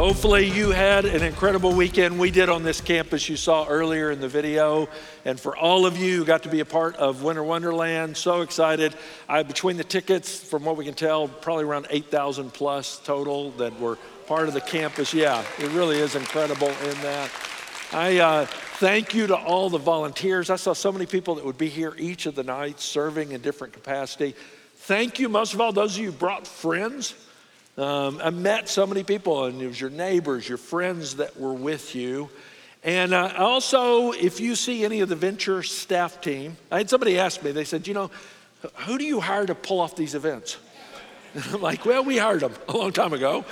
Hopefully you had an incredible weekend. We did on this campus you saw earlier in the video. And for all of you who got to be a part of Winter Wonderland, so excited. Between the tickets, from what we can tell, probably around 8,000 plus total that were part of the campus. Yeah, it really is incredible in that. I thank you to all the volunteers. I saw so many people that would be here each of the nights serving in different capacity. Thank you, most of all, those of you who brought friends. I met so many people, and it was your neighbors, your friends that were with you. And also, if you see any of the Venture staff team, I had somebody ask me, they said, who do you hire to pull off these events? I'm like, well, we hired them a long time ago.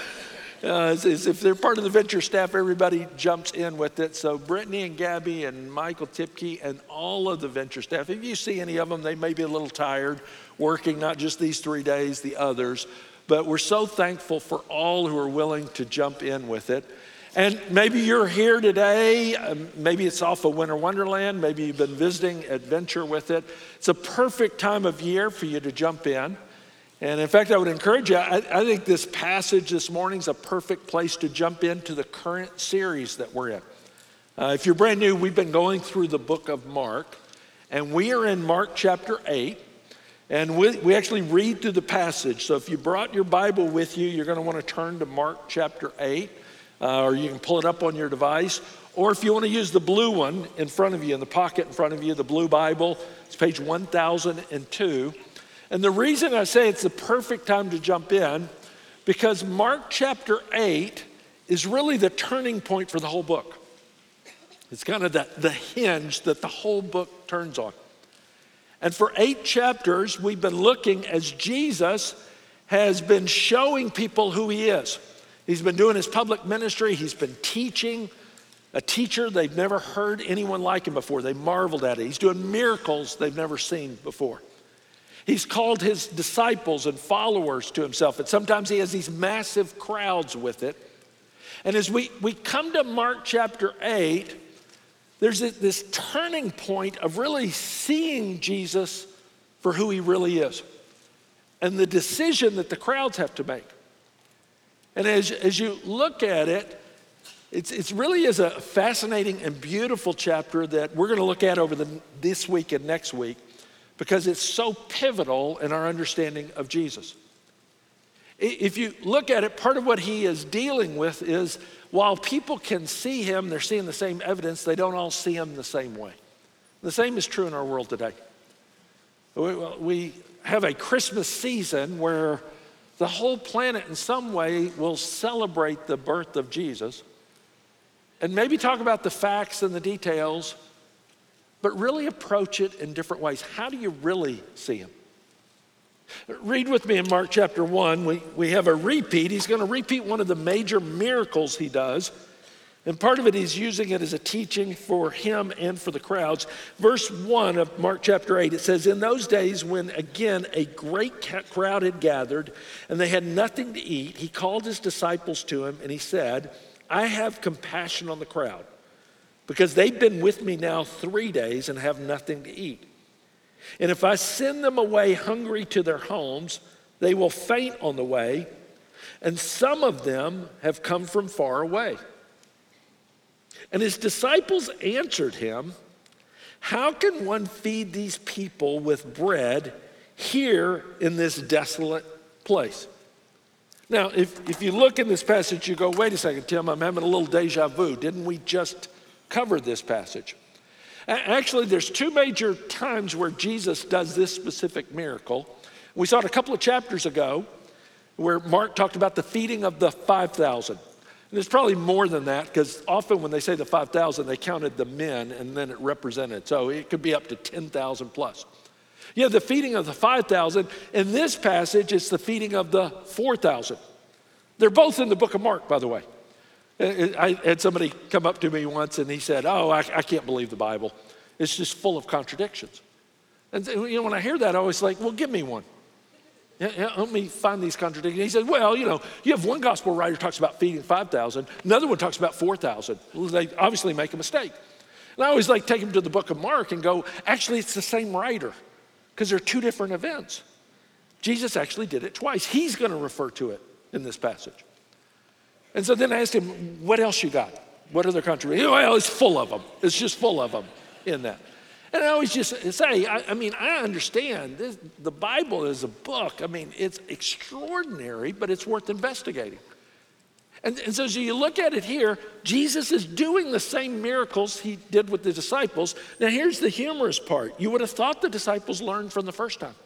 If they're part of the Venture staff, everybody jumps in with it. So Brittany and Gabby and Michael Tipke and all of the Venture staff, if you see any of them, they may be a little tired working, not just these 3 days, the others. But we're so thankful for all who are willing to jump in with it. And maybe you're here today, maybe it's off of Winter Wonderland, maybe you've been visiting Adventure with it. It's a perfect time of year for you to jump in. And in fact, I would encourage you, I think this passage this morning is a perfect place to jump into the current series that we're in. If you're brand new, we've been going through the book of Mark, and we are in Mark chapter 8. And we actually read through the passage. So if you brought your Bible with you, you're going to want to turn to Mark chapter 8, or you can pull it up on your device. Or if you want to use the blue one in front of you, in the pocket in front of you, the blue Bible, it's page 1002. And the reason I say it's the perfect time to jump in, because Mark chapter 8 is really the turning point for the whole book. It's kind of the hinge that the whole book turns on. And for 8 chapters, we've been looking as Jesus has been showing people who he is. He's been doing his public ministry. He's been teaching, a teacher they've never heard anyone like him before. They marveled at it. He's doing miracles they've never seen before. He's called his disciples and followers to himself. And sometimes he has these massive crowds with it. And as we come to Mark chapter 8, there's this turning point of really seeing Jesus for who he really is and the decision that the crowds have to make. And as you look at it, it really is a fascinating and beautiful chapter that we're going to look at over this week and next week because it's so pivotal in our understanding of Jesus. If you look at it, part of what he is dealing with is while people can see him, they're seeing the same evidence, they don't all see him the same way. The same is true in our world today. We have a Christmas season where the whole planet in some way will celebrate the birth of Jesus and maybe talk about the facts and the details, but really approach it in different ways. How do you really see him? Read with me in Mark chapter 1. We have a repeat. He's going to repeat one of the major miracles he does. And part of it, he's using it as a teaching for him and for the crowds. Verse 1 of Mark chapter 8, it says, "In those days when again a great crowd had gathered and they had nothing to eat, he called his disciples to him and he said, 'I have compassion on the crowd because they've been with me now 3 days and have nothing to eat. And if I send them away hungry to their homes, they will faint on the way, and some of them have come from far away.' And his disciples answered him, 'How can one feed these people with bread here in this desolate place?'" Now, if you look in this passage, you go, wait a second, Tim, I'm having a little deja vu. Didn't we just cover this passage? Actually, there's 2 major times where Jesus does this specific miracle. We saw it a couple of chapters ago where Mark talked about the feeding of the 5,000. And there's probably more than that because often when they say the 5,000, they counted the men and then it represented. So it could be up to 10,000 plus. You have the feeding of the 5,000. In this passage, it's the feeding of the 4,000. They're both in the book of Mark, by the way. I had somebody come up to me once and he said, I can't believe the Bible. It's just full of contradictions. And when I hear that, I always like, well, give me one. Help me find these contradictions. He said, well, you have one gospel writer talks about feeding 5,000. Another one talks about 4,000. Well, they obviously make a mistake. And I always like take them to the book of Mark and go, actually, it's the same writer because they're 2 different events. Jesus actually did it twice. He's going to refer to it in this passage. And so then I asked him, what else you got? What other country? Well, it's full of them. It's just full of them in that. And I always just say, I understand this, the Bible is a book. I mean, it's extraordinary, but it's worth investigating. And so as you look at it here, Jesus is doing the same miracles he did with the disciples. Now here's the humorous part. You would have thought the disciples learned from the first time.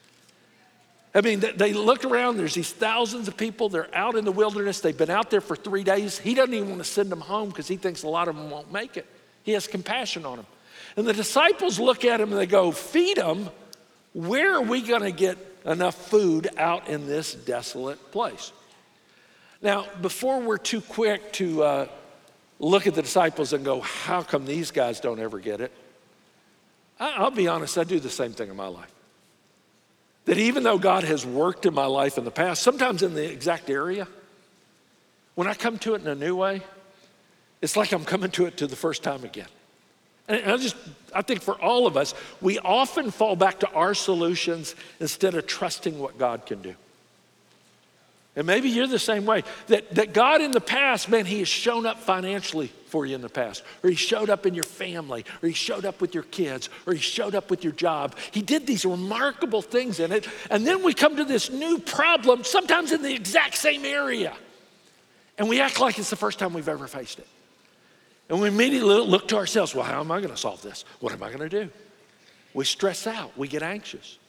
I mean, they look around, there's these thousands of people, they're out in the wilderness, they've been out there for 3 days. He doesn't even want to send them home because he thinks a lot of them won't make it. He has compassion on them. And the disciples look at him and they go, feed them. Where are we going to get enough food out in this desolate place? Now, before we're too quick to look at the disciples and go, how come these guys don't ever get it? I'll be honest, I do the same thing in my life. That even though God has worked in my life in the past, sometimes in the exact area, when I come to it in a new way, it's like I'm coming to it the first time again. And I think for all of us, we often fall back to our solutions instead of trusting what God can do. And maybe you're the same way, that God in the past, man, he has shown up financially for you in the past, or he showed up in your family, or he showed up with your kids, or he showed up with your job. He did these remarkable things in it, and then we come to this new problem, sometimes in the exact same area, and we act like it's the first time we've ever faced it. And we immediately look to ourselves, well, how am I going to solve this? What am I going to do? We stress out, we get anxious.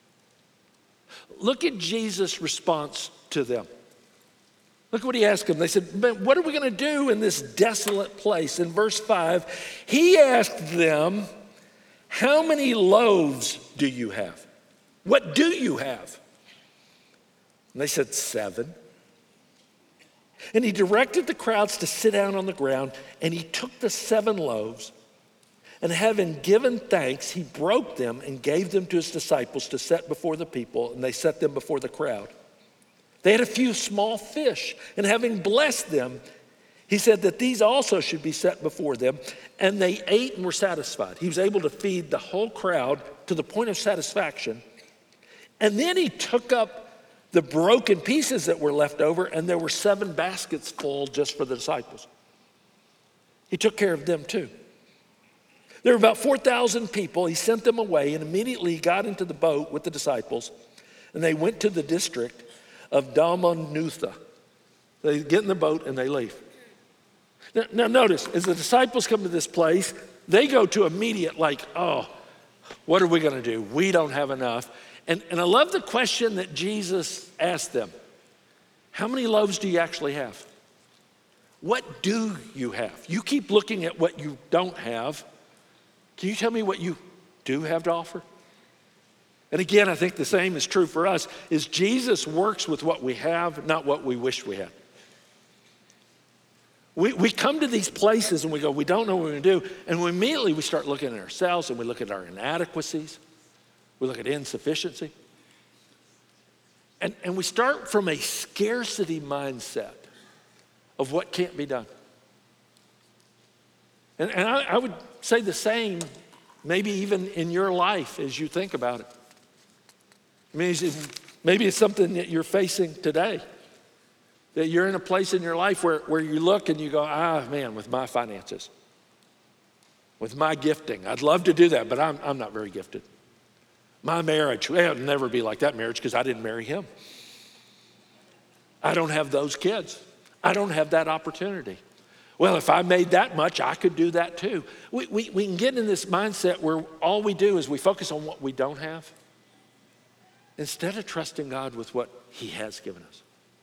Look at Jesus' response to them. Look what he asked them. They said, man, what are we going to do in this desolate place? In verse 5, he asked them, how many loaves do you have? What do you have? And they said, 7. And he directed the crowds to sit down on the ground, and he took the 7 loaves, and having given thanks, he broke them and gave them to his disciples to set before the people, and they set them before the crowd. They had a few small fish, and having blessed them, he said that these also should be set before them, and they ate and were satisfied. He was able to feed the whole crowd to the point of satisfaction. And then he took up the broken pieces that were left over, and there were 7 baskets full just for the disciples. He took care of them too. There were about 4,000 people. He sent them away, and immediately he got into the boat with the disciples, and they went to the district of Dalmanutha. They get in the boat and they leave. Now notice, as the disciples come to this place, they go to immediate like, oh, what are we going to do? We don't have enough. And I love the question that Jesus asked them. How many loaves do you actually have? What do you have? You keep looking at what you don't have. Can you tell me what you do have to offer? And again, I think the same is true for us, is Jesus works with what we have, not what we wish we had. We come to these places and we go, we don't know what we're going to do. And immediately we start looking at ourselves and we look at our inadequacies. We look at insufficiency. And we start from a scarcity mindset of what can't be done. And I would say the same, maybe even in your life as you think about it. I mean, maybe it's something that you're facing today. That you're in a place in your life where you look and you go, man, with my finances, with my gifting, I'd love to do that, but I'm not very gifted. My marriage, it'll never be like that marriage because I didn't marry him. I don't have those kids. I don't have that opportunity. Well, if I made that much, I could do that too. We can get in this mindset where all we do is we focus on what we don't have instead of trusting God with what he has given us.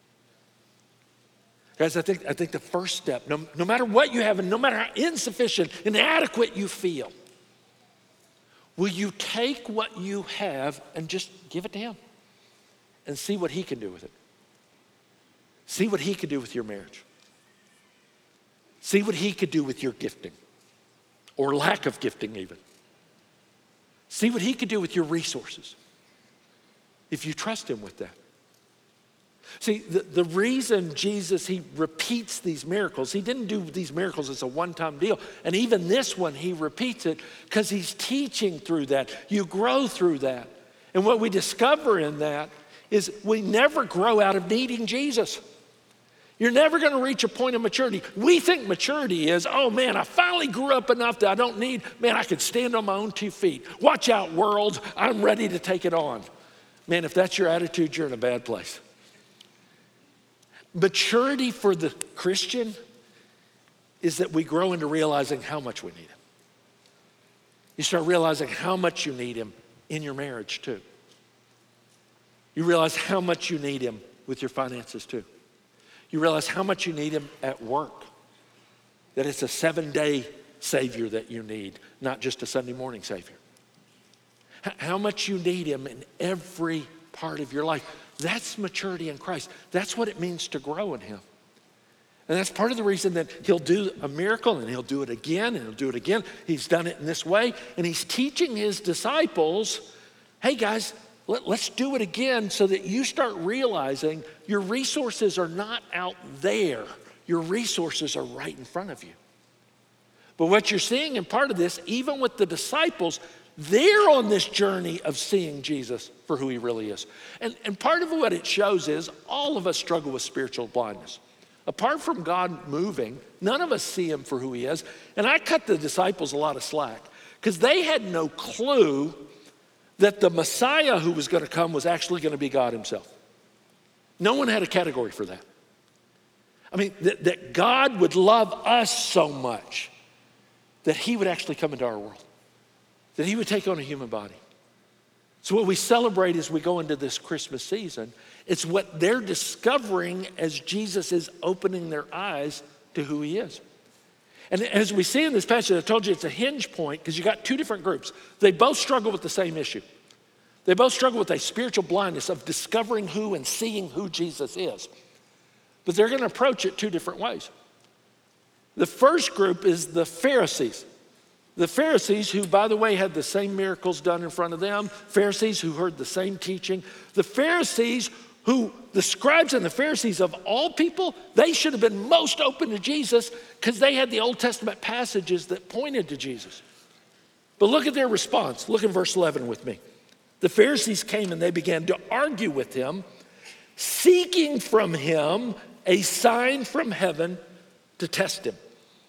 Guys, I think the first step, no matter what you have and no matter how insufficient, inadequate you feel, will you take what you have and just give it to him and see what he can do with it? See what he could do with your marriage. See what he could do with your gifting or lack of gifting even. See what he could do with your resources if you trust him with that. See, the reason Jesus, he repeats these miracles, he didn't do these miracles as a one-time deal. And even this one, he repeats it because he's teaching through that. You grow through that. And what we discover in that is we never grow out of needing Jesus. You're never going to reach a point of maturity. We think maturity is, oh man, I finally grew up enough that I don't need, man, I can stand on my own 2 feet. Watch out, world, I'm ready to take it on. Man, if that's your attitude, you're in a bad place. Maturity for the Christian is that we grow into realizing how much we need him. You start realizing how much you need him in your marriage too. You realize how much you need him with your finances too. You realize how much you need him at work. That it's a 7-day Savior that you need, not just a Sunday morning Savior. How much you need him in every part of your life. That's maturity in Christ. That's what it means to grow in him. And that's part of the reason that he'll do a miracle and he'll do it again and he'll do it again. He's done it in this way. And he's teaching his disciples, hey guys, let's do it again so that you start realizing your resources are not out there. Your resources are right in front of you. But what you're seeing in part of this, even with the disciples, they're on this journey of seeing Jesus for who he really is. And part of what it shows is all of us struggle with spiritual blindness. Apart from God moving, none of us see him for who he is. And I cut the disciples a lot of slack because they had no clue that the Messiah who was going to come was actually going to be God himself. No one had a category for that. I mean, that God would love us so much that he would actually come into our world, that he would take on a human body. So what we celebrate as we go into this Christmas season, it's what they're discovering as Jesus is opening their eyes to who he is. And as we see in this passage, I told you it's a hinge point because you got two different groups. They both struggle with the same issue. They both struggle with a spiritual blindness of discovering who and seeing who Jesus is. But they're going to approach it two different ways. The first group is the Pharisees. The Pharisees who, by the way, had the same miracles done in front of them. Pharisees who heard the same teaching. The Pharisees who, the scribes and the Pharisees of all people, they should have been most open to Jesus because they had the Old Testament passages that pointed to Jesus. But look at their response. Look in verse 11 with me. The Pharisees came and they began to argue with him, seeking from him a sign from heaven to test him.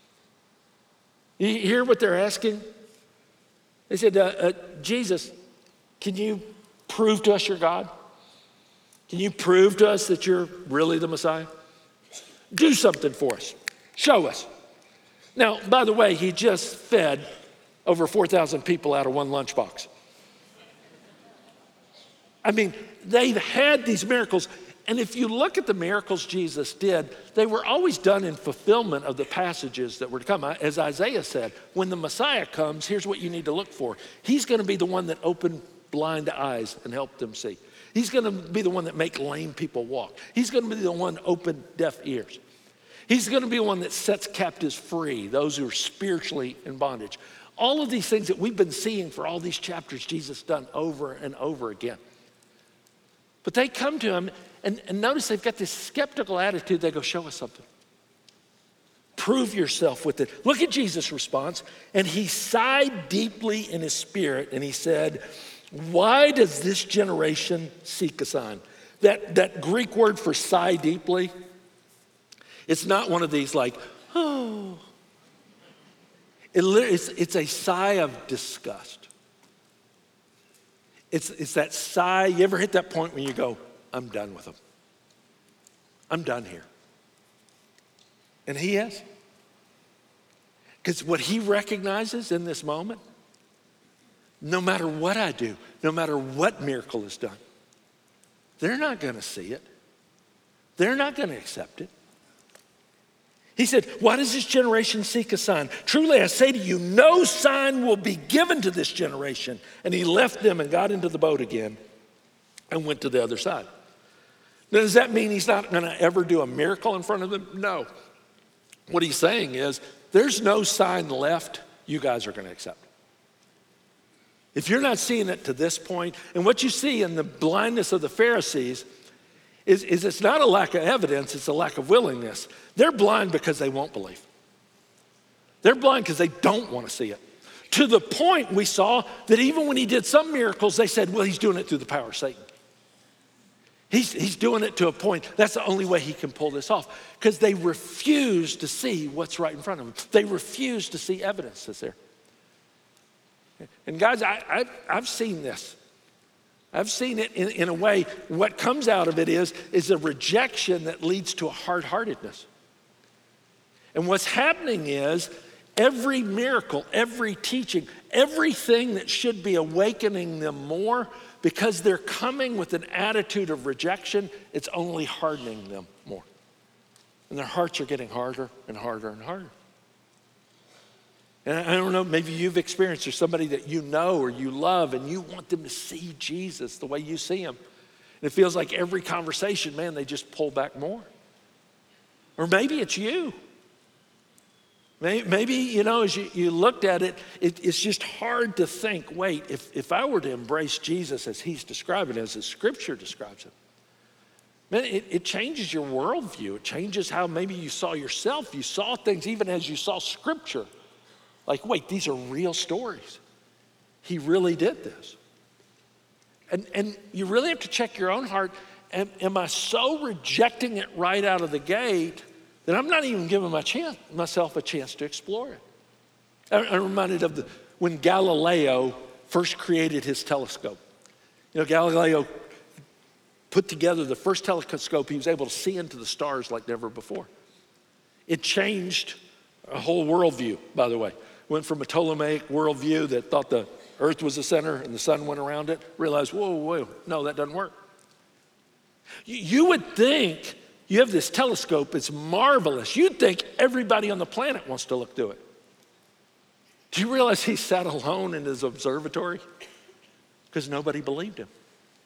You hear what they're asking? They said, Jesus, can you prove to us you're God? Can you prove to us that you're really the Messiah? Do something for us. Show us. Now, by the way, he just fed over 4,000 people out of one lunchbox. I mean, they've had these miracles. And if you look at the miracles Jesus did, they were always done in fulfillment of the passages that were to come. As Isaiah said, when the Messiah comes, here's what you need to look for. He's going to be the one that opened blind eyes and helped them see. He's going to be the one that make lame people walk. He's going to be the one that open deaf ears. He's going to be the one that sets captives free, those who are spiritually in bondage. All of these things that we've been seeing for all these chapters, Jesus done over and over again. But they come to him, and notice they've got this skeptical attitude. They go, show us something. Prove yourself with it. Look at Jesus' response. And he sighed deeply in his spirit, and he said, why does this generation seek a sign? That Greek word for sigh deeply, it's not one of these like, oh. It's a sigh of disgust. It's that sigh. You ever hit that point when you go, I'm done with them. I'm done here. And he is. Because what he recognizes in this moment, no matter what I do, no matter what miracle is done, they're not going to see it. They're not going to accept it. He said, why does this generation seek a sign? Truly, I say to you, no sign will be given to this generation. And he left them and got into the boat again and went to the other side. Now, does that mean he's not going to ever do a miracle in front of them? No. What he's saying is, there's no sign left you guys are going to accept. If you're not seeing it to this point, and what you see in the blindness of the Pharisees is it's not a lack of evidence, it's a lack of willingness. They're blind because they won't believe. They're blind because they don't want to see it. To the point we saw that even when he did some miracles, they said, well, he's doing it through the power of Satan. He's doing it to a point. That's the only way he can pull this off, because they refuse to see what's right in front of them. They refuse to see evidence that's there. And guys, I've seen this. I've seen it in a way. What comes out of it is a rejection that leads to a hard-heartedness. And what's happening is every miracle, every teaching, everything that should be awakening them more, because they're coming with an attitude of rejection, it's only hardening them more. And their hearts are getting harder and harder and harder. And I don't know, maybe you've experienced, there's somebody that you know or you love and you want them to see Jesus the way you see him. And it feels like every conversation, man, they just pull back more. Or maybe it's you. Maybe, you know, as you looked at it, it's just hard to think, wait, if I were to embrace Jesus as he's describing, as the scripture describes him, man, it changes your worldview. It changes how maybe you saw yourself. You saw things even as you saw scripture. Like, wait, these are real stories. He really did this. And you really have to check your own heart. Am I so rejecting it right out of the gate that I'm not even giving myself a chance to explore it? I'm reminded of when Galileo first created his telescope. You know, Galileo put together the first telescope. He was able to see into the stars like never before. It changed a whole worldview, by the way. Went from a Ptolemaic worldview that thought the earth was the center and the sun went around it, realized, whoa, no, that doesn't work. You would think you have this telescope, it's marvelous. You'd think everybody on the planet wants to look through it. Do you realize he sat alone in his observatory? Because nobody believed him.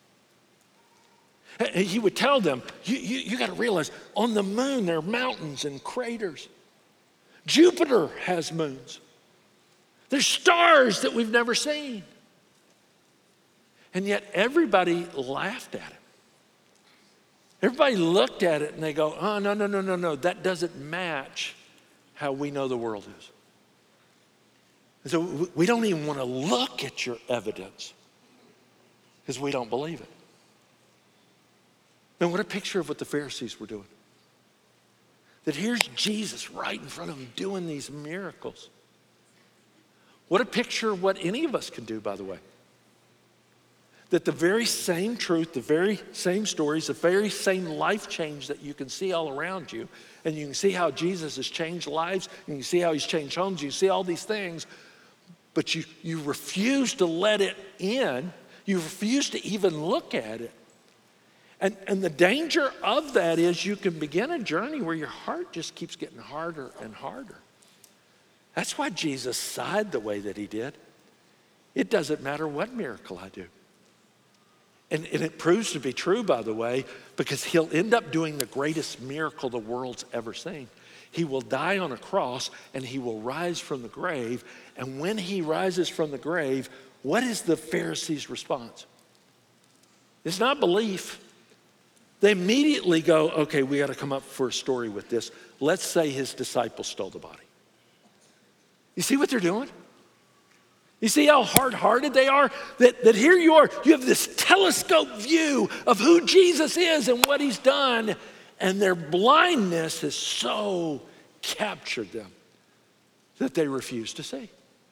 He would tell them, you got to realize, on the moon there are mountains and craters. Jupiter has moons. There's stars that we've never seen. And yet everybody laughed at him. Everybody looked at it and they go, oh, no, that doesn't match how we know the world is. And so we don't even want to look at your evidence because we don't believe it. Now, what a picture of what the Pharisees were doing. That here's Jesus right in front of them doing these miracles. What a picture of what any of us can do, by the way. That the very same truth, the very same stories, the very same life change that you can see all around you, and you can see how Jesus has changed lives, and you can see how he's changed homes, you see all these things, but you refuse to let it in. You refuse to even look at it. And the danger of that is you can begin a journey where your heart just keeps getting harder and harder. That's why Jesus sighed the way that he did. It doesn't matter what miracle I do. And it proves to be true, by the way, because he'll end up doing the greatest miracle the world's ever seen. He will die on a cross and he will rise from the grave. And when he rises from the grave, what is the Pharisees' response? It's not belief. They immediately go, okay, we got to come up for a story with this. Let's say his disciples stole the body. You see what they're doing? You see how hard-hearted they are? That here you are, you have this telescope view of who Jesus is and what he's done, and their blindness has so captured them that they refuse to see.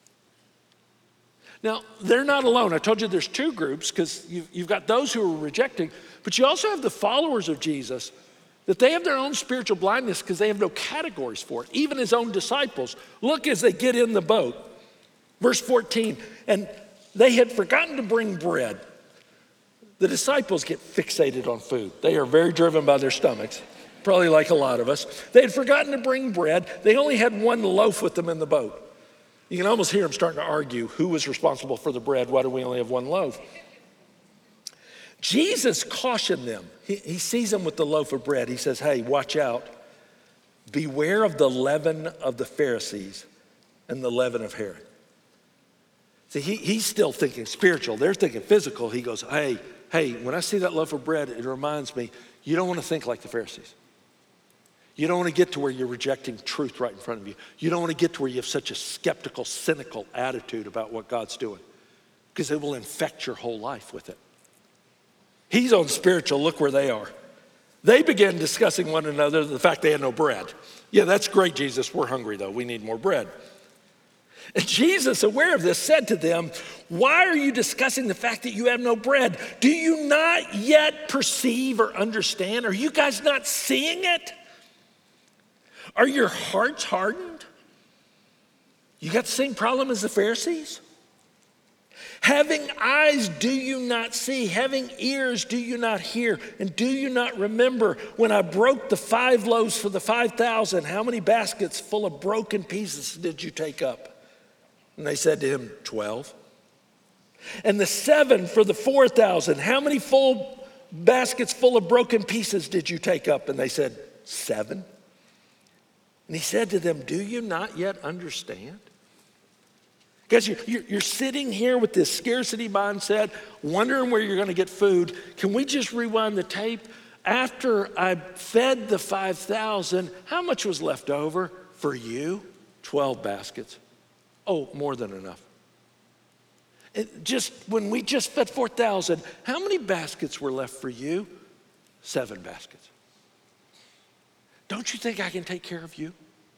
Now, they're not alone. I told you there's two groups because you've got those who are rejecting, but you also have the followers of Jesus, that they have their own spiritual blindness because they have no categories for it. Even his own disciples. Look as they get in the boat. Verse 14, and they had forgotten to bring bread. The disciples get fixated on food. They are very driven by their stomachs, probably like a lot of us. They had forgotten to bring bread. They only had one loaf with them in the boat. You can almost hear them starting to argue, who was responsible for the bread? Why do we only have one loaf? Jesus cautioned them. He sees them with the loaf of bread. He says, hey, watch out. Beware of the leaven of the Pharisees and the leaven of Herod. See, he's still thinking spiritual. They're thinking physical. He goes, hey, when I see that loaf of bread, it reminds me, you don't want to think like the Pharisees. You don't want to get to where you're rejecting truth right in front of you. You don't want to get to where you have such a skeptical, cynical attitude about what God's doing, because it will infect your whole life with it. He's on spiritual. Look where they are. They began discussing one another the fact they had no bread. Yeah, that's great, Jesus. We're hungry, though. We need more bread. And Jesus, aware of this, said to them, why are you discussing the fact that you have no bread? Do you not yet perceive or understand? Are you guys not seeing it? Are your hearts hardened? You got the same problem as the Pharisees? Having eyes, do you not see? Having ears, do you not hear? And do you not remember when I broke the 5 loaves for the 5,000? How many baskets full of broken pieces did you take up? And they said to him, 12. And the 7 for the 4,000, how many full baskets full of broken pieces did you take up? And they said, 7. And he said to them, do you not yet understand? Guys, you're sitting here with this scarcity mindset, wondering where you're going to get food. Can we just rewind the tape? After I fed the 5,000, how much was left over for you? 12 baskets. Oh, more than enough. When we just fed 4,000, how many baskets were left for you? 7 baskets. Don't you think I can take care of you?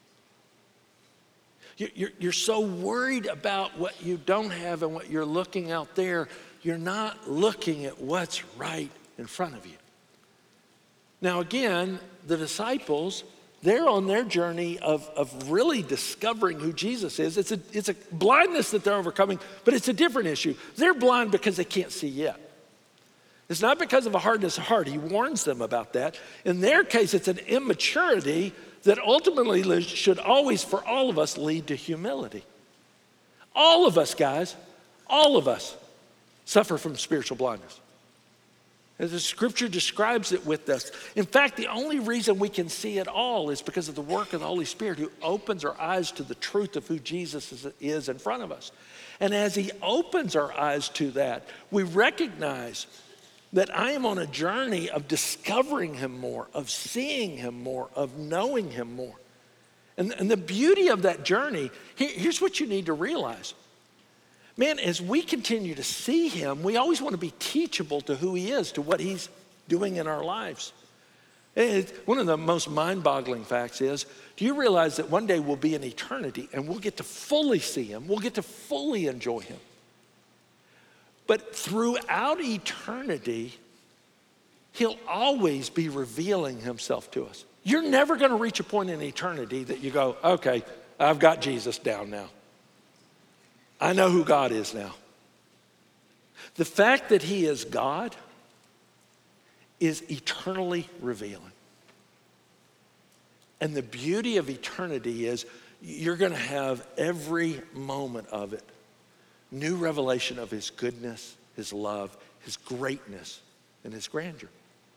You're so worried about what you don't have and what you're looking out there, you're not looking at what's right in front of you. Now again, the disciples, they're on their journey of really discovering who Jesus is. It's a blindness that they're overcoming, but it's a different issue. They're blind because they can't see yet. It's not because of a hardness of heart. He warns them about that. In their case, it's an immaturity that ultimately should always, for all of us, lead to humility. All of us, guys, all of us suffer from spiritual blindness. As the scripture describes it with us. In fact, the only reason we can see it all is because of the work of the Holy Spirit who opens our eyes to the truth of who Jesus is in front of us. And as he opens our eyes to that, we recognize that I am on a journey of discovering him more, of seeing him more, of knowing him more. And the beauty of that journey, here's what you need to realize. Man, as we continue to see him, we always want to be teachable to who he is, to what he's doing in our lives. One of the most mind-boggling facts is, do you realize that one day we'll be in eternity and we'll get to fully see him, we'll get to fully enjoy him. But throughout eternity, he'll always be revealing himself to us. You're never going to reach a point in eternity that you go, okay, I've got Jesus down now. I know who God is now. The fact that he is God is eternally revealing. And the beauty of eternity is you're going to have every moment of it new revelation of his goodness, his love, his greatness, and his grandeur.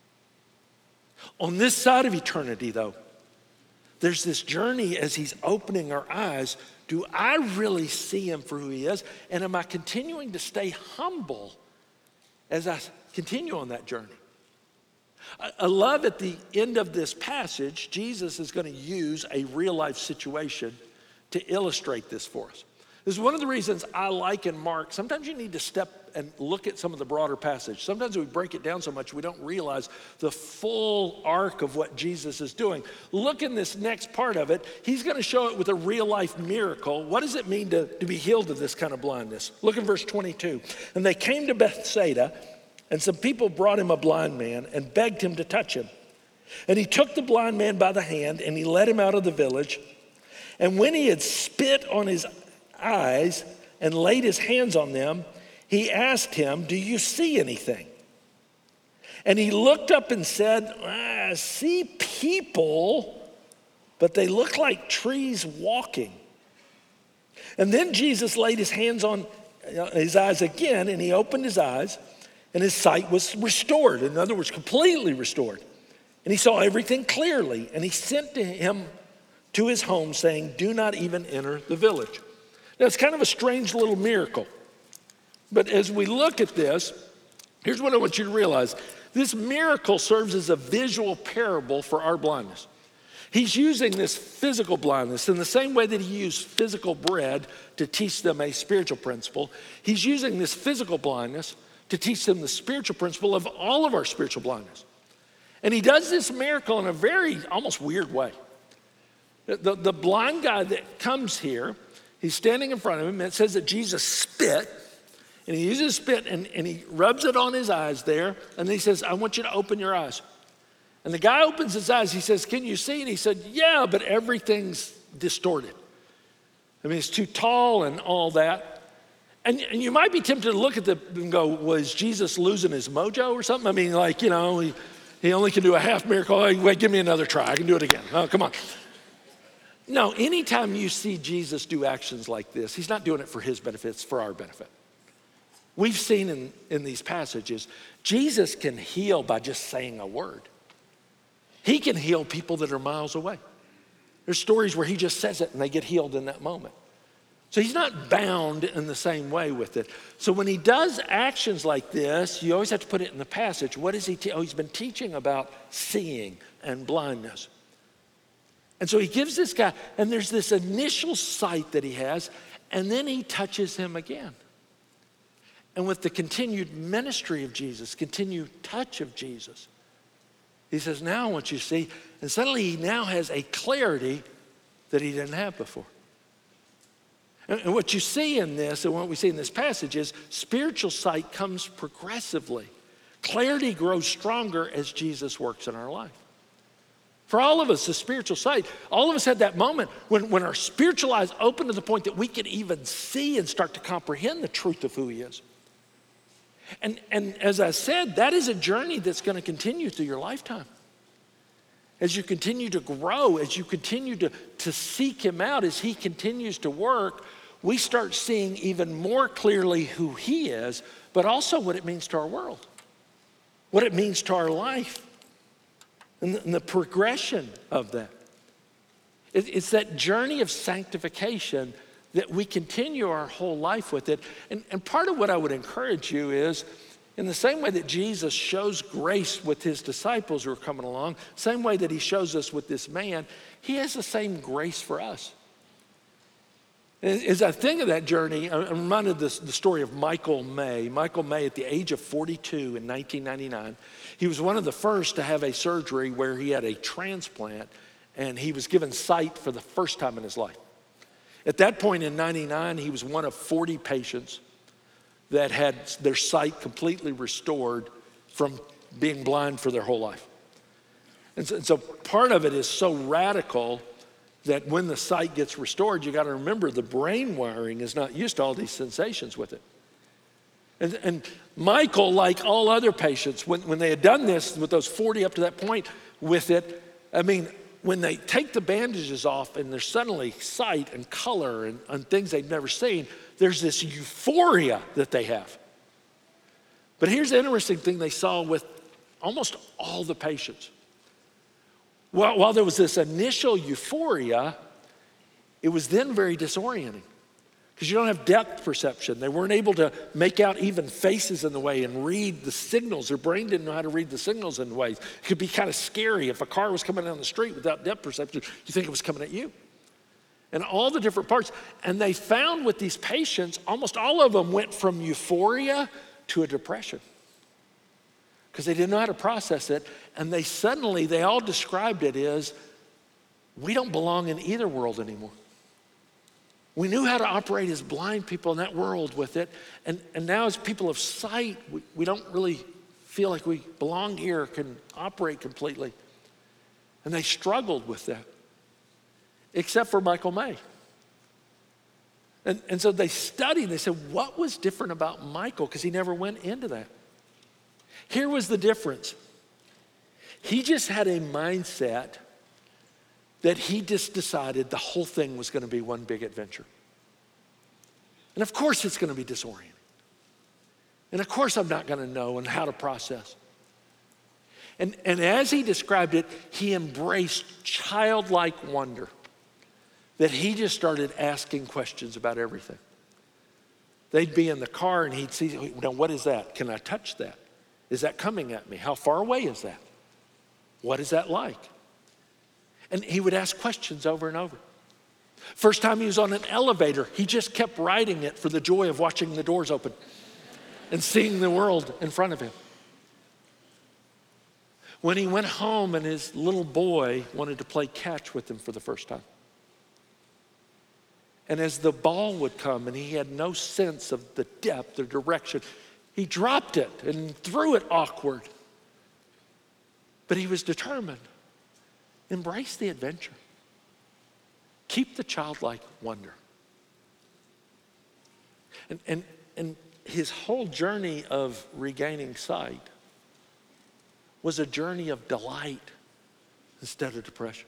On this side of eternity, though, there's this journey as he's opening our eyes. Do I really see him for who he is? And am I continuing to stay humble as I continue on that journey? I love at the end of this passage, Jesus is going to use a real life situation to illustrate this for us. This is one of the reasons I like in Mark, sometimes you need to step and look at some of the broader passage. Sometimes we break it down so much we don't realize the full arc of what Jesus is doing. Look in this next part of it. He's going to show it with a real life miracle. What does it mean to be healed of this kind of blindness? Look in verse 22. And they came to Bethsaida, and some people brought him a blind man and begged him to touch him. And he took the blind man by the hand and he led him out of the village. And when he had spit on his eyes and laid his hands on them, he asked him, do you see anything? And he looked up and said, I see people, but they look like trees walking. And then Jesus laid his hands on his eyes again, and he opened his eyes, and his sight was restored. In other words, completely restored. And he saw everything clearly, and he sent him to his home saying, do not even enter the village. Now, it's kind of a strange little miracle. But as we look at this, here's what I want you to realize. This miracle serves as a visual parable for our blindness. He's using this physical blindness in the same way that he used physical bread to teach them a spiritual principle. He's using this physical blindness to teach them the spiritual principle of all of our spiritual blindness. And he does this miracle in a very almost weird way. The blind guy that comes here, he's standing in front of him, and it says that Jesus spit, and he uses spit and he rubs it on his eyes there, and he says, I want you to open your eyes. And the guy opens his eyes, he says, can you see? And he said, yeah, but everything's distorted. I mean, it's too tall and all that. And you might be tempted to look at and go, was Jesus losing his mojo or something? I mean, like, he only can do a half miracle. Oh, wait, give me another try. I can do it again. Oh, come on. No, anytime you see Jesus do actions like this, he's not doing it for his benefit, it's for our benefit. We've seen in these passages, Jesus can heal by just saying a word. He can heal people that are miles away. There's stories where he just says it and they get healed in that moment. So he's not bound in the same way with it. So when he does actions like this, you always have to put it in the passage. What is he he's been teaching about seeing and blindness. And so he gives this guy, and there's this initial sight that he has, and then he touches him again. And with the continued ministry of Jesus, continued touch of Jesus, he says, now I want you to see, and suddenly he now has a clarity that he didn't have before. And what you see in this, and what we see in this passage is spiritual sight comes progressively. Clarity grows stronger as Jesus works in our life. For all of us, the spiritual sight, all of us had that moment when our spiritual eyes open to the point that we can even see and start to comprehend the truth of who he is. And as I said, that is a journey that's going to continue through your lifetime. As you continue to grow, as you continue to seek him out, as he continues to work, we start seeing even more clearly who he is, but also what it means to our world, what it means to our life, and the progression of that. It's that journey of sanctification that we continue our whole life with it. And part of what I would encourage you is, in the same way that Jesus shows grace with his disciples who are coming along, same way that he shows us with this man, he has the same grace for us. As I think of that journey, I'm reminded of the story of Michael May. Michael May, at the age of 42 in 1999, he was one of the first to have a surgery where he had a transplant, and he was given sight for the first time in his life. At that point in 99, he was one of 40 patients that had their sight completely restored from being blind for their whole life. And so part of it is so radical that when the sight gets restored, you got to remember the brain wiring is not used to all these sensations with it. And Michael, like all other patients, when they had done this with those 40 up to that point with it, I mean, when they take the bandages off and there's suddenly sight and color and things they've never seen, there's this euphoria that they have. But here's the interesting thing they saw with almost all the patients. While there was this initial euphoria, it was then very disorienting because you don't have depth perception. They weren't able to make out even faces in the way and read the signals. Their brain didn't know how to read the signals in ways. It could be kind of scary. If a car was coming down the street without depth perception, you think it was coming at you. And all the different parts. And they found with these patients, almost all of them went from euphoria to a depression, because they didn't know how to process it. And they all described it as, we don't belong in either world anymore. We knew how to operate as blind people in that world with it. And now as people of sight, we don't really feel like we belong here, can operate completely. And they struggled with that, except for Michael May. And so they studied, they said, what was different about Michael? Because he never went into that. Here was the difference. He just had a mindset that he just decided the whole thing was going to be one big adventure. And of course it's going to be disorienting. And of course I'm not going to know and how to process. And as he described it, he embraced childlike wonder, that he just started asking questions about everything. They'd be in the car and he'd see, now what is that? Can I touch that? Is that coming at me? How far away is that? What is that like? And he would ask questions over and over. First time he was on an elevator, he just kept riding it for the joy of watching the doors open. and seeing the world in front of him. When he went home and his little boy wanted to play catch with him for the first time. And as the ball would come and he had no sense of the depth or direction, he dropped it and threw it awkward. But he was determined. Embrace the adventure. Keep the childlike wonder. And his whole journey of regaining sight was a journey of delight instead of depression.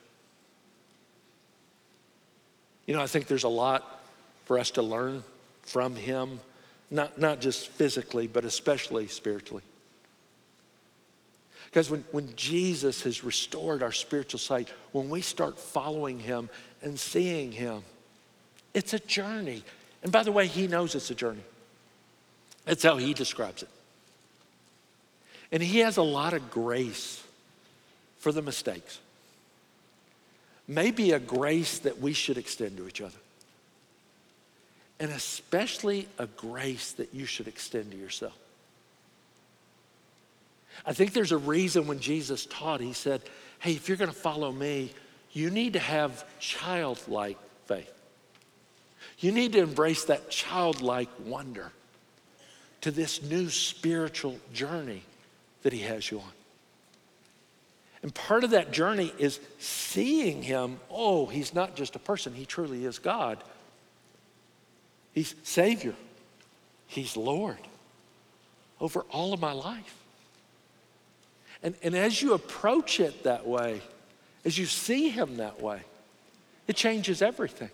You know, I think there's a lot for us to learn from him, not just physically, but especially spiritually. Because when Jesus has restored our spiritual sight, when we start following him and seeing him, it's a journey. And by the way, he knows it's a journey. That's how he describes it. And he has a lot of grace for the mistakes. Maybe a grace that we should extend to each other. And especially a grace that you should extend to yourself. I think there's a reason when Jesus taught, he said, hey, if you're going to follow me, you need to have childlike faith. You need to embrace that childlike wonder to this new spiritual journey that he has you on. And part of that journey is seeing him. Oh, he's not just a person. He truly is God. He's Savior. He's Lord over all of my life. And as you approach it that way, as you see him that way, it changes everything.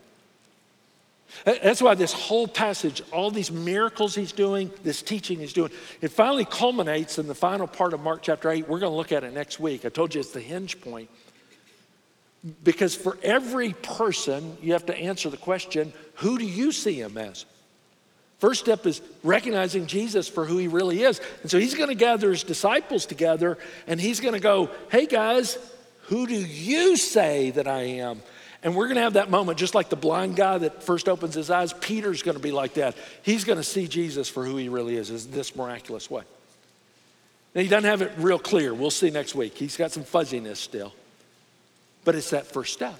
That's why this whole passage, all these miracles he's doing, this teaching he's doing, it finally culminates in the final part of Mark chapter 8. We're going to look at it next week. I told you it's the hinge point. Because for every person, you have to answer the question, who do you see him as? First step is recognizing Jesus for who he really is. And so he's going to gather his disciples together and he's going to go, hey guys, who do you say that I am? And we're going to have that moment, just like the blind guy that first opens his eyes. Peter's going to be like that. He's going to see Jesus for who he really is in this miraculous way. Now, he doesn't have it real clear. We'll see next week. He's got some fuzziness still. But it's that first step.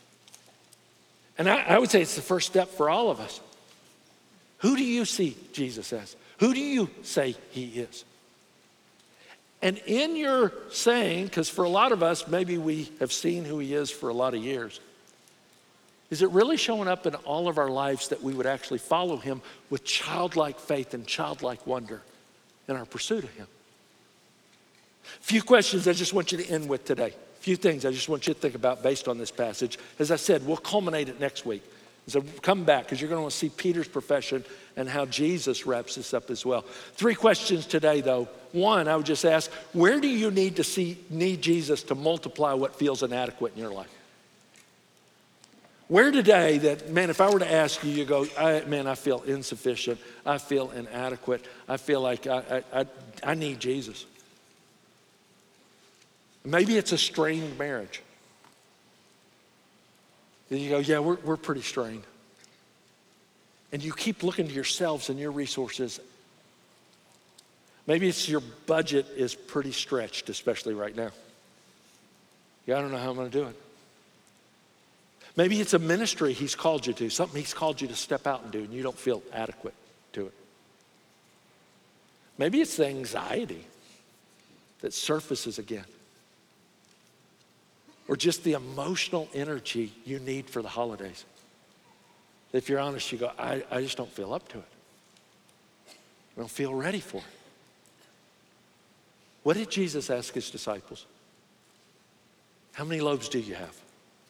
And I would say it's the first step for all of us. Who do you see Jesus as? Who do you say he is? And in your saying, because for a lot of us, maybe we have seen who he is for a lot of years, is it really showing up in all of our lives that we would actually follow him with childlike faith and childlike wonder in our pursuit of him? A few questions I just want you to end with today. A few things I just want you to think about based on this passage. As I said, we'll culminate it next week. So come back because you're going to want to see Peter's profession and how Jesus wraps this up as well. 3 questions today though. One, I would just ask, where do you need Jesus to multiply what feels inadequate in your life? Where today that, man, if I were to ask you, you go, I feel insufficient. I feel inadequate. I feel like I need Jesus. Maybe it's a strained marriage. And you go, yeah, we're pretty strained. And you keep looking to yourselves and your resources. Maybe it's your budget is pretty stretched, especially right now. Yeah, I don't know how I'm going to do it. Maybe it's a ministry he's called you to, something he's called you to step out and do, and you don't feel adequate to it. Maybe it's the anxiety that surfaces again. Or just the emotional energy you need for the holidays. If you're honest, you go, I just don't feel up to it. I don't feel ready for it. What did Jesus ask his disciples? How many loaves do you have?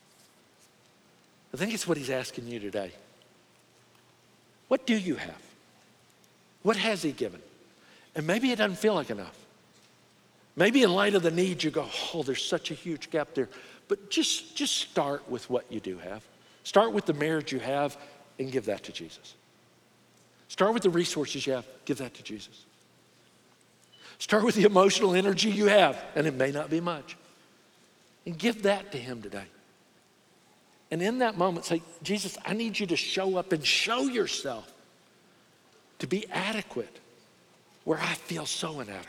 I think it's what he's asking you today. What do you have? What has he given? And maybe it doesn't feel like enough. Maybe in light of the need, you go, oh, there's such a huge gap there. But just start with what you do have. Start with the marriage you have and give that to Jesus. Start with the resources you have, give that to Jesus. Start with the emotional energy you have, and it may not be much. And give that to him today. And in that moment, say, Jesus, I need you to show up and show yourself to be adequate where I feel so inadequate?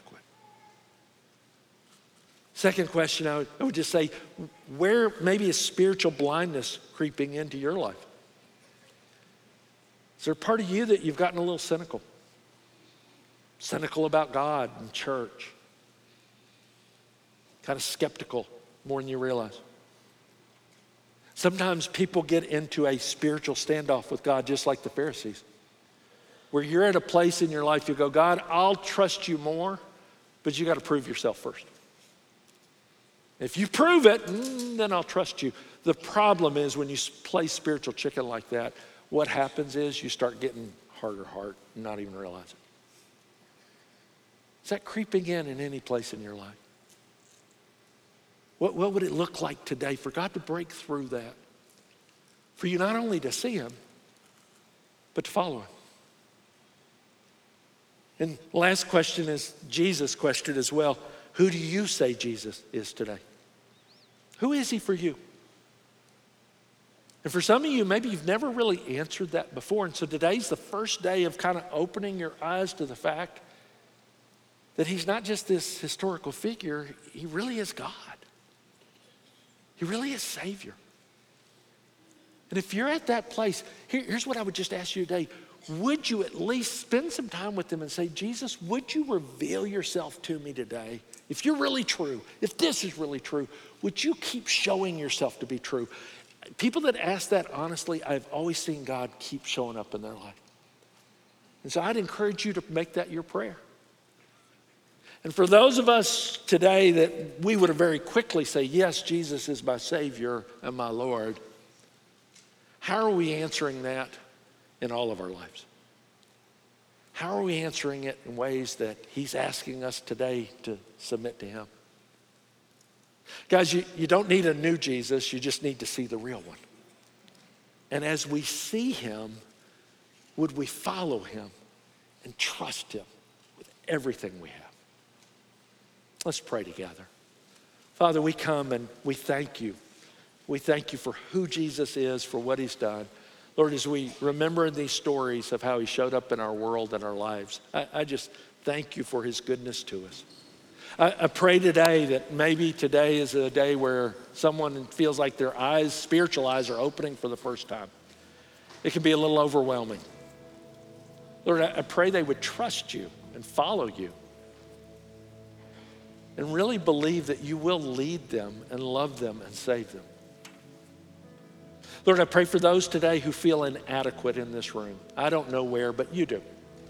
Second question, I would just say, where maybe is spiritual blindness creeping into your life? Is there a part of you that you've gotten a little cynical? Cynical about God and church? Kind of skeptical more than you realize? Sometimes people get into a spiritual standoff with God just like the Pharisees, where you're at a place in your life you go, God, I'll trust you more, but you got to prove yourself first. If you prove it, then I'll trust you. The problem is when you play spiritual chicken like that, what happens is you start getting harder heart and not even realize it. Is that creeping in any place in your life? What would it look like today for God to break through that? For you not only to see him, but to follow him. And the last question is Jesus' question as well. Who do you say Jesus is today? Who is he for you? And for some of you, maybe you've never really answered that before. And so today's the first day of kind of opening your eyes to the fact that he's not just this historical figure, he really is God. He really is Savior. And if you're at that place, here's what I would just ask you today. Would you at least spend some time with him and say, Jesus, would you reveal yourself to me today? If you're really true, if this is really true, would you keep showing yourself to be true? People that ask that honestly, I've always seen God keep showing up in their life. And so I'd encourage you to make that your prayer. And for those of us today that we would very quickly say, yes, Jesus is my Savior and my Lord, how are we answering that in all of our lives? How are we answering it in ways that he's asking us today to submit to him? Guys, you don't need a new Jesus, you just need to see the real one. And as we see him, would we follow him and trust him with everything we have? Let's pray together. Father, we come and we thank you. We thank you for who Jesus is, for what he's done. Lord, as we remember these stories of how he showed up in our world and our lives, I just thank you for his goodness to us. I pray today that maybe today is a day where someone feels like their eyes, spiritual eyes, are opening for the first time. It can be a little overwhelming. Lord, I pray they would trust you and follow you and really believe that you will lead them and love them and save them. Lord, I pray for those today who feel inadequate in this room. I don't know where, but you do.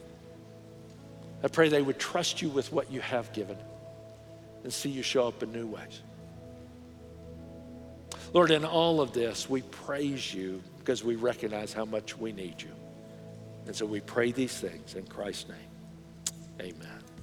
I pray they would trust you with what you have given and see you show up in new ways. Lord, in all of this, we praise you because we recognize how much we need you. And so we pray these things in Christ's name. Amen.